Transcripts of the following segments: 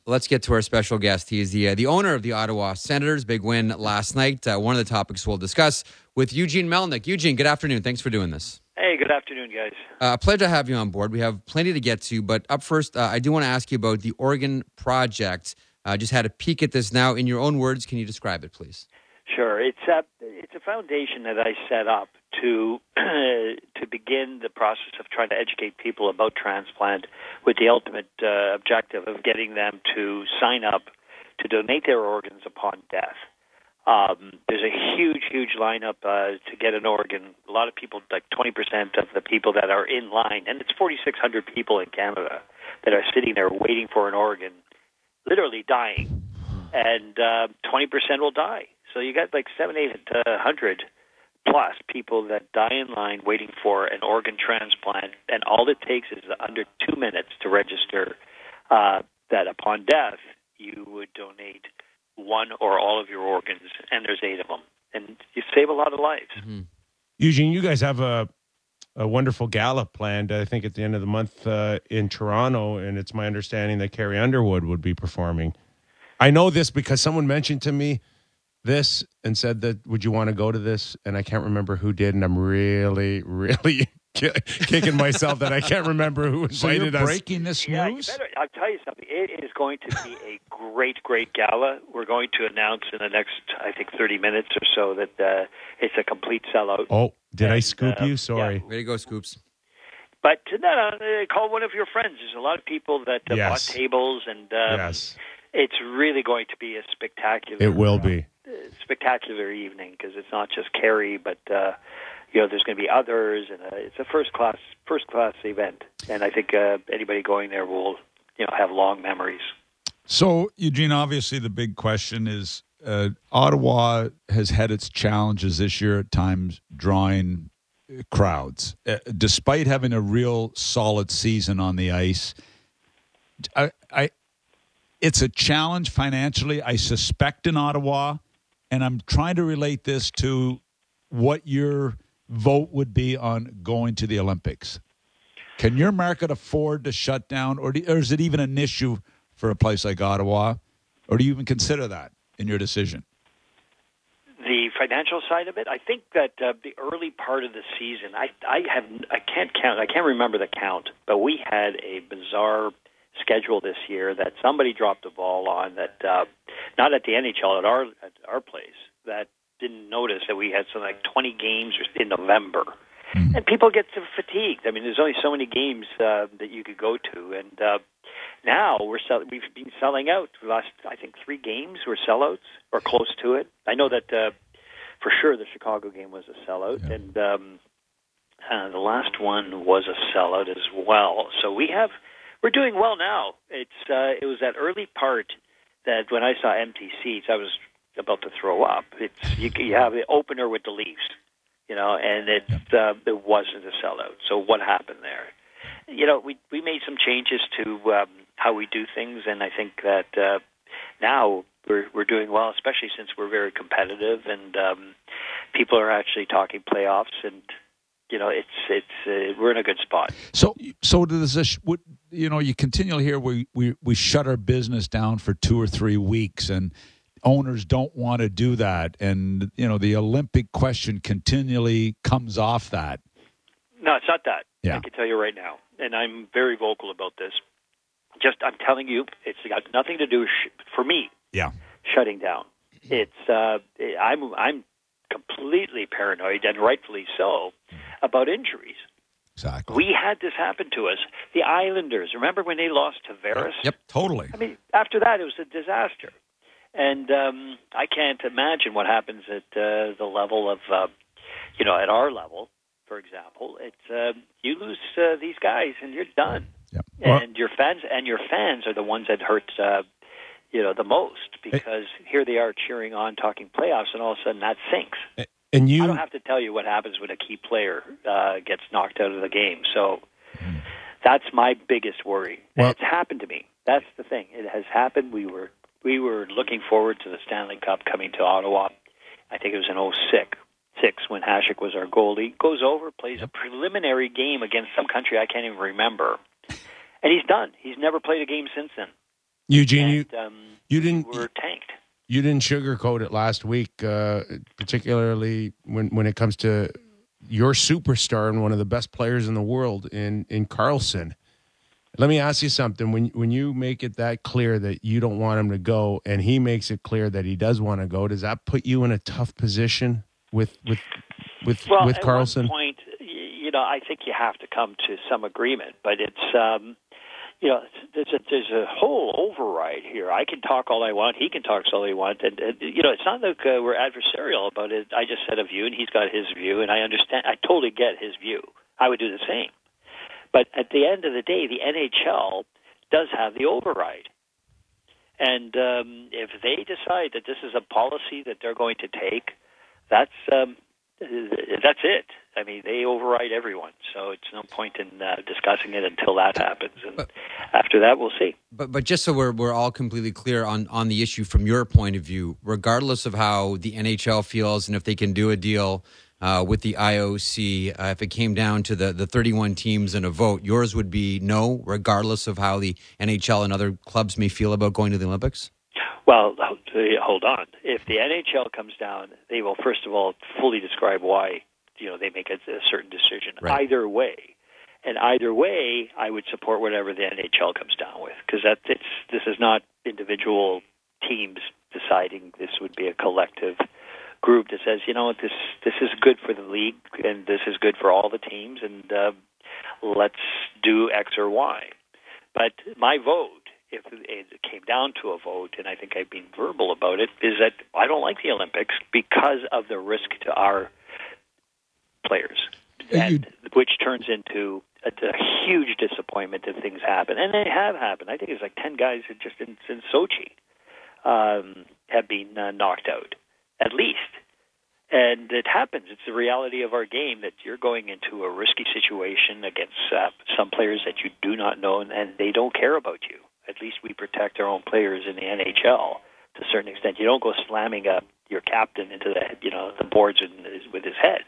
Let's get to our special guest. He is the owner of the Ottawa Senators. Big win last night. One of the topics we'll discuss with Eugene Melnyk. Eugene, good afternoon. Thanks for doing this. Hey, good afternoon, guys. Pleasure to have you on board. We have plenty to get to, but up first, I do want to ask you about the Oregon Project. Just had a peek at this now. In your own words, can you describe it, please? Sure. It's a foundation that I set up to to begin the process of trying to educate people about transplant with the ultimate objective of getting them to sign up to donate their organs upon death. There's a huge lineup to get an organ. A lot of people, like 20% of the people that are in line, and it's 4,600 people in Canada that are sitting there waiting for an organ, literally dying, and 20% will die. So you got like 700-800 plus people that die in line waiting for an organ transplant, and all it takes is under 2 minutes to register that upon death you would donate one or all of your organs, and there's 8 of them, and you save a lot of lives. Mm-hmm. Eugene, you guys have a wonderful gala planned, I think, at the end of the month in Toronto, and it's my understanding that Carrie Underwood would be performing. I know this because someone mentioned to me this and said that, would you want to go to this? And I can't remember who did, and I'm really kicking myself that I can't remember who invited us. So you're breaking this news? Yeah, I'll tell you something. It is going to be a great gala. We're going to announce in the next, I think, 30 minutes or so that it's a complete sellout. Oh, did I scoop you? Sorry. Yeah. Way to go, Scoops. But call one of your friends. There's a lot of people that bought tables, and yes. It's really going to be a spectacular. It will be. Spectacular evening, because it's not just Carrie, but there's going to be others, and it's a first class event, and I think anybody going there will have long memories. So, Eugene, obviously the big question is Ottawa has had its challenges this year at times drawing crowds, despite having a real solid season on the ice. It's a challenge financially, I suspect, in Ottawa. And I'm trying to relate this to what your vote would be on going to the Olympics. Can your market afford to shut down, or is it even an issue for a place like Ottawa? Or do you even consider that in your decision? The financial side of it, I think that the early part of the season, I can't remember the count, but we had a bizarre schedule this year that somebody dropped the ball on, that not at the NHL, at our place, that didn't notice that we had something like 20 games in November. And people get fatigued. I mean, there's only so many games that you could go to, and now we've been selling out. The last, I think, 3 games were sellouts or close to it. I know that for sure the Chicago game was a sellout, and the last one was a sellout as well. So we're doing well now. It was that early part that when I saw empty seats, I was about to throw up. You have the opener with the Leafs, and it wasn't a sellout. So what happened there? We made some changes to how we do things, and I think that now we're doing well, especially since we're very competitive, and people are actually talking playoffs, and we're in a good spot. So does this? You continually hear we shut our business down for 2 or 3 weeks, and owners don't want to do that, and the Olympic question continually comes off that. No, it's not that. Yeah. I can tell you right now, and I'm very vocal about this. I'm telling you, it's got nothing to do for me. Yeah, shutting down. It's I'm completely paranoid, and rightfully so, about injuries. Exactly. We had this happen to us. The Islanders, remember when they lost Tavares? Yep, totally. I mean, after that, it was a disaster. And I can't imagine what happens at the level of, at our level, for example. It's you lose these guys, and you're done. Yep. And your fans are the ones that hurt, the most, because here they are cheering on, talking playoffs, and all of a sudden that sinks. And I don't have to tell you what happens when a key player gets knocked out of the game. So that's my biggest worry. And it's happened to me. That's the thing. It has happened. We were looking forward to the Stanley Cup coming to Ottawa. I think it was in 2006 when Hasek was our goalie. Goes over, plays a preliminary game against some country I can't even remember. And he's done. He's never played a game since then. Eugene, and, you didn't we were tanked. You didn't sugarcoat it last week, particularly when it comes to your superstar and one of the best players in the world in Karlsson. Let me ask you something. When you make it that clear that you don't want him to go, and he makes it clear that he does want to go, does that put you in a tough position with Karlsson? At one point, I think you have to come to some agreement, but it's. There's a whole override here. I can talk all I want. He can talk all he wants. And it's not like we're adversarial about it. I just said a view, and he's got his view, and I understand. I totally get his view. I would do the same. But at the end of the day, the NHL does have the override. And if they decide that this is a policy that they're going to take, that's it. I mean, they override everyone, so it's no point in discussing it until that happens. And after that, we'll see. But just so we're all completely clear on the issue from your point of view, regardless of how the NHL feels and if they can do a deal with the IOC, if it came down to the 31 teams in a vote, yours would be no, regardless of how the NHL and other clubs may feel about going to the Olympics? Well, hold on. If the NHL comes down, they will first of all fully describe why they make a certain decision. Right. Either way, I would support whatever the NHL comes down with, because this is not individual teams deciding. This would be a collective group that says, this is good for the league and this is good for all the teams, and let's do X or Y. But my vote, if it came down to a vote, and I think I've been verbal about it, is that I don't like the Olympics because of the risk to our players, which turns into a huge disappointment if things happen. And they have happened. I think it's like 10 guys that just in Sochi have been knocked out, at least. And it happens. It's the reality of our game that you're going into a risky situation against some players that you do not know, and they don't care about you. At least we protect our own players in the NHL to a certain extent. You don't go slamming your captain into the boards with his head.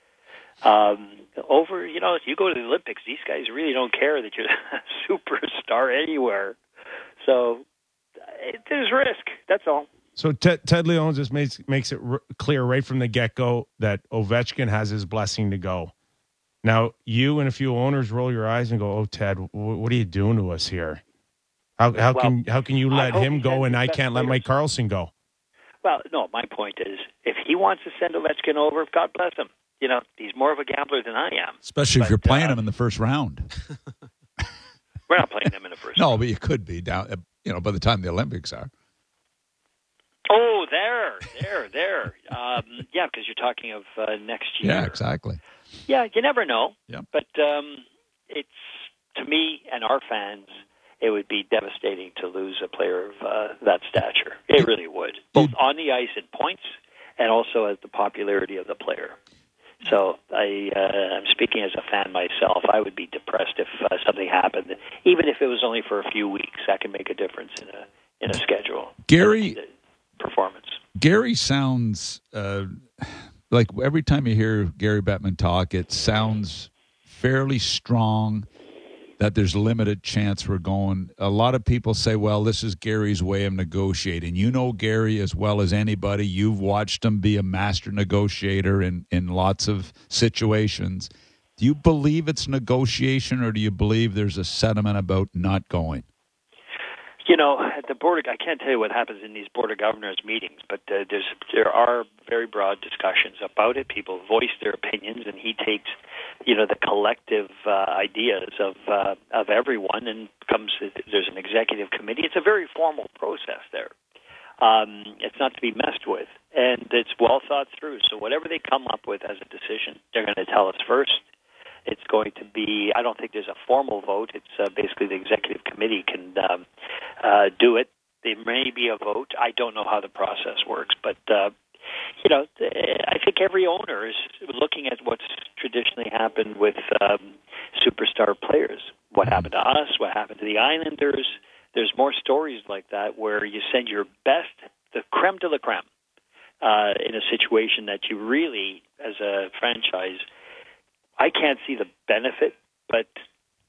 If you go to the Olympics, these guys really don't care that you're a superstar anywhere. So there's risk. That's all. So Ted Leon just makes it clear right from the get-go that Ovechkin has his blessing to go. Now, you and a few owners roll your eyes and go, "Oh, Ted, what are you doing to us here? How can you let him go and I can't let Mike Karlsson go?" Well, no, my point is, if he wants to send Ovechkin over, God bless him. He's more of a gambler than I am. Especially if you're playing him in the first round. We're not playing him in the first round. round. But you could be down, by the time the Olympics are. Oh, there. Yeah, because you're talking of next year. Yeah, exactly. Yeah, you never know. Yeah. But it's, to me and our fans, it would be devastating to lose a player of that stature. It really would, both on the ice in points and also as the popularity of the player. So I'm speaking as a fan myself. I would be depressed if something happened, even if it was only for a few weeks. That can make a difference in a schedule. Gary, performance. Gary sounds like every time you hear Gary Bettman talk, it sounds fairly strong that there's limited chance we're going. A lot of people say, well, this is Gary's way of negotiating. You know Gary as well as anybody. You've watched him be a master negotiator in lots of situations. Do you believe it's negotiation, or do you believe there's a sentiment about not going? At the board, I can't tell you what happens in these board of governors meetings, but there are very broad discussions about it. People voice their opinions, and he takes, the collective ideas of everyone, and there's an executive committee. It's a very formal process there. It's not to be messed with, and it's well thought through. So whatever they come up with as a decision, they're going to tell us first. It's going to be, I don't think there's a formal vote. It's basically the executive committee can do it. There may be a vote. I don't know how the process works, but, I think every owner is looking at what's traditionally happened with superstar players. What happened to us? What happened to the Islanders? There's more stories like that where you send your best, the creme de la creme, in a situation that you really, as a franchise, I can't see the benefit, but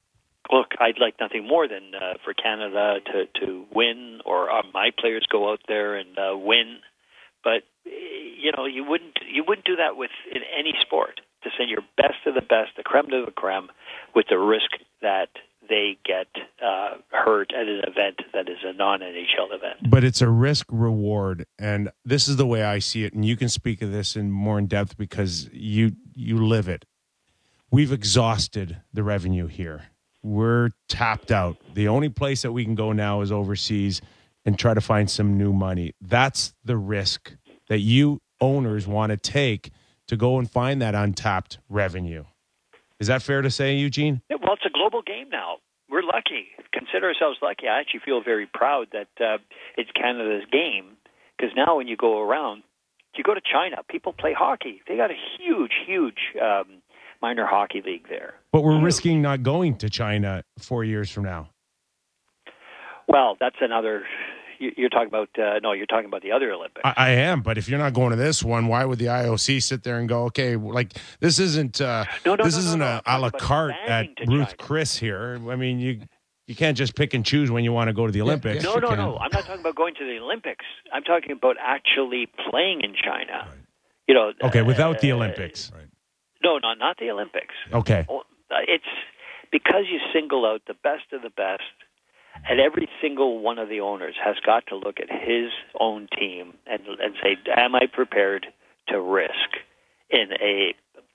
Look, I'd like nothing more than for Canada to win, or my players go out there and win. But you wouldn't do that in any sport, to send your best of the best, the creme de la creme, with the risk that they get hurt at an event that is a non-NHL event. But it's a risk reward, and this is the way I see it. And you can speak of this in more in depth because you live it. We've exhausted the revenue here. We're tapped out. The only place that we can go now is overseas and try to find some new money. That's the risk that you owners want to take to go and find that untapped revenue. Is that fair to say, Eugene? Yeah, well, it's a global game now. We're lucky. Consider ourselves lucky. I actually feel very proud that it's Canada's game, because now when you go around, you go to China, people play hockey. They got a huge minor hockey league there. But we're risking not going to China 4 years from now. Well, that's another. You're talking about you're talking about the other Olympics. I am, but if you're not going to this one, why would the IOC sit there and go, okay, like this isn't a la carte at Ruth Chris here. I mean, you can't just pick and choose when you want to go to the Olympics. No. I'm not talking about going to the Olympics. I'm talking about actually playing in China. Right. Okay, without the Olympics. Right. No, not the Olympics. Okay. It's because you single out the best of the best, and every single one of the owners has got to look at his own team and say, am I prepared to risk in a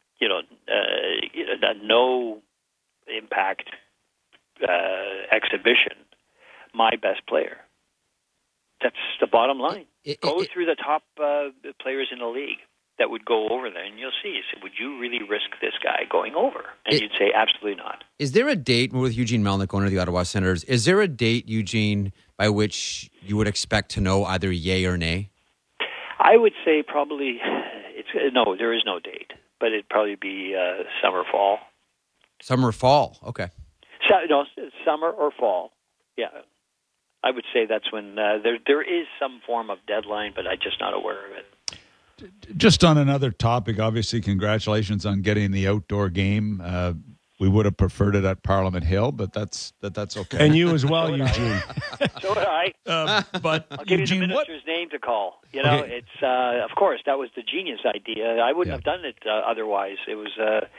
no impact exhibition my best player? That's the bottom line. Go through the top players in the league that would go over there, and you'll see. You say, would you really risk this guy going over? And you'd say, absolutely not. Is there a date, with Eugene Melnyk, owner of the Ottawa Senators, is there a date, Eugene, by which you would expect to know either yay or nay? I would say probably, there is no date, but it'd probably be summer, fall. Summer, fall, okay. Summer or fall, yeah. I would say that's when there is some form of deadline, but I'm just not aware of it. Just on another topic, obviously, congratulations on getting the outdoor game. We would have preferred it at Parliament Hill, but that's okay. And you as well, Eugene. So would I. But I'll give Eugene, you the minister's name to call. It's of course that was the genius idea. I wouldn't have done it otherwise. It was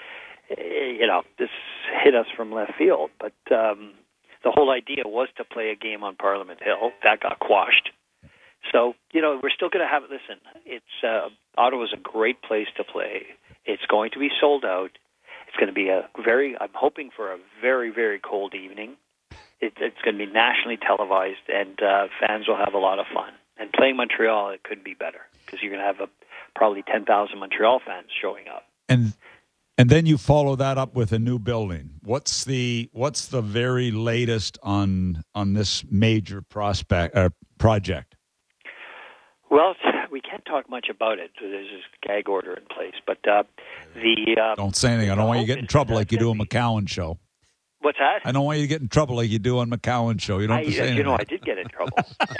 this hit us from left field, but the whole idea was to play a game on Parliament Hill. That got quashed. So, we're still going to have it. Listen, it's Ottawa's a great place to play. It's going to be sold out. It's going to be I'm hoping for a very, very cold evening. It's going to be nationally televised, and fans will have a lot of fun. And playing Montreal, it could be better, because you're going to have probably 10,000 Montreal fans showing up. And then you follow that up with a new building. What's the very latest on this major project? Well, we can't talk much about it. There's this gag order in place, but don't say anything. I don't want you to get in trouble like you do on McCowan Show. What's that? I don't want you to get in trouble like you do on McCowan Show. You don't have to say anything. I did get in trouble,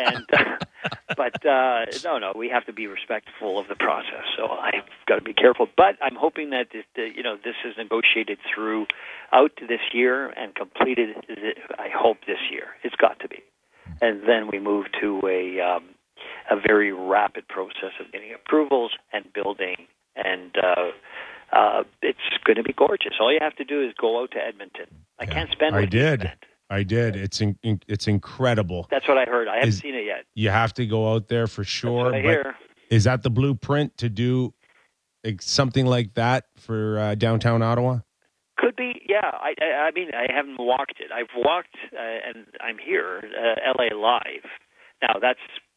but no, we have to be respectful of the process. So I've got to be careful. But I'm hoping that this is negotiated throughout this year and completed. I hope this year. It's got to be, and then we move to a very rapid process of getting approvals and building, and it's going to be gorgeous. All you have to do is go out to Edmonton. I can't spend. I did. It's incredible. That's what I heard. I haven't seen it yet. You have to go out there for sure. That's what I hear. Is that the blueprint to do something like that for downtown Ottawa? Could be, yeah. I mean, I haven't walked it. I've walked, and I'm here, LA Live. Now that's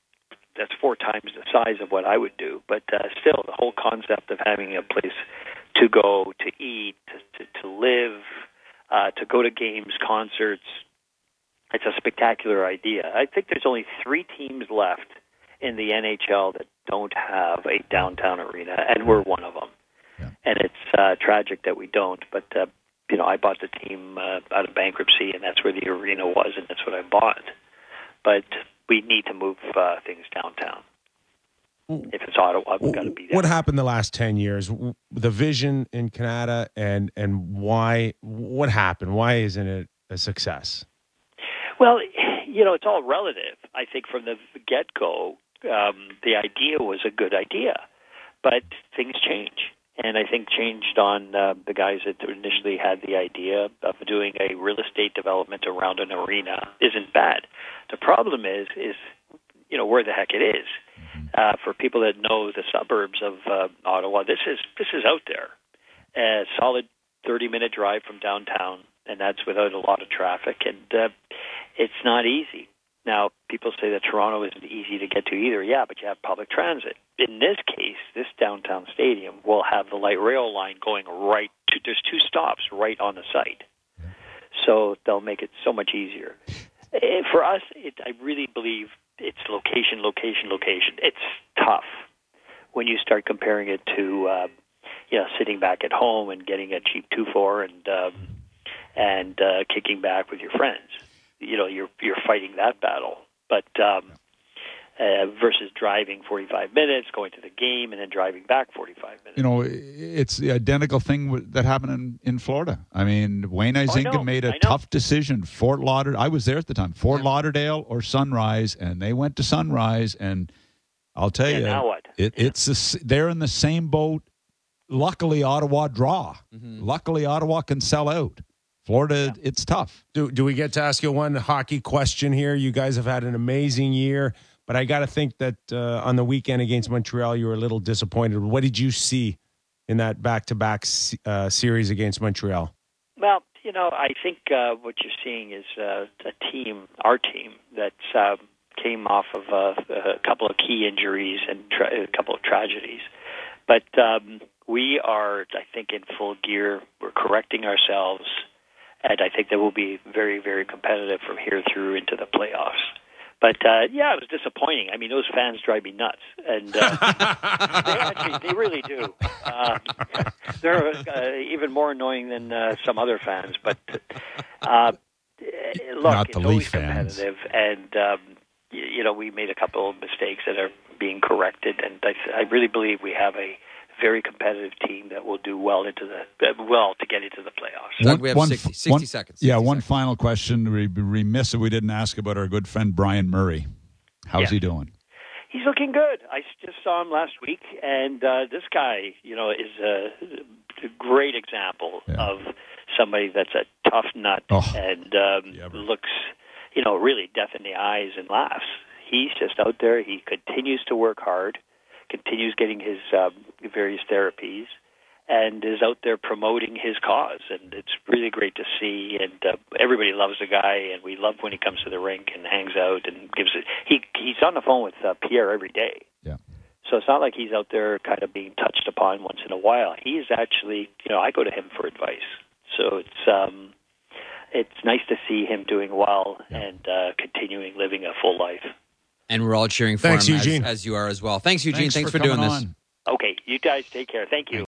4 times the size of what I would do, but still, the whole concept of having a place to go, to eat, to live, to go to games, concerts, it's a spectacular idea. I think there's only 3 teams left in the NHL that don't have a downtown arena, and we're one of them. Yeah. And it's tragic that we don't, but I bought the team out of bankruptcy, and that's where the arena was, and that's what I bought. But we need to move things downtown. If it's Ottawa, we've got to be there. What happened the last 10 years? The vision in Canada and why? What happened? Why isn't it a success? Well, it's all relative. I think from the get-go, the idea was a good idea, but things change. And I think changed on the guys that initially had the idea of doing a real estate development around an arena isn't bad. The problem is where the heck it is. For people that know the suburbs of Ottawa, this is out there. A solid 30-minute drive from downtown, and that's without a lot of traffic, and it's not easy. Now, people say that Toronto isn't easy to get to either. Yeah, but you have public transit. In this case, this downtown stadium will have the light rail line going right to, there's 2 stops right on the site. So they'll make it so much easier. For us, I really believe it's location, location, location. It's tough when you start comparing it to, sitting back at home and getting a cheap 2-4 and kicking back with your friends. You're fighting that battle, but versus driving 45 minutes, going to the game, and then driving back 45 minutes. It's the identical thing that happened in Florida. I mean, Wayne Huizenga made a tough decision. Fort Lauderdale, I was there at the time. Fort Lauderdale or Sunrise, and they went to Sunrise. And I'll tell you, now what? They're in the same boat. Luckily, Ottawa draw. Luckily, Ottawa can sell out. Florida, it's tough. Do we get to ask you one hockey question here? You guys have had an amazing year, but I got to think that on the weekend against Montreal, you were a little disappointed. What did you see in that back-to-back series against Montreal? Well, I think what you're seeing is our team, that came off of a couple of key injuries and a couple of tragedies. But we are, I think, in full gear. We're correcting ourselves. And I think that will be very, very competitive from here through into the playoffs. But, it was disappointing. I mean, those fans drive me nuts. And they really do. They're even more annoying than some other fans. But, look, Not it's the always Leaf fans. competitive. And, we made a couple of mistakes that are being corrected. And I really believe we have a very competitive team that will do well to get into the playoffs. Doug, we have 60 seconds. One final question. We'd be remiss if we didn't ask about our good friend Brian Murray. How's he doing? He's looking good. I just saw him last week, and this guy, is a great example of somebody that's a tough nut and looks, really death in the eyes and laughs. He's just out there. He continues to work hard, continues getting his various therapies, and is out there promoting his cause. And it's really great to see. And everybody loves the guy, and we love when he comes to the rink and hangs out and gives it. He's on the phone with Pierre every day. Yeah. So it's not like he's out there kind of being touched upon once in a while. He is actually, I go to him for advice. So it's nice to see him doing well and continuing living a full life. And we're all cheering for Thanks, him Eugene. as you are as well. Thanks, Eugene. Thanks for doing this. Okay, you guys take care. Thank you.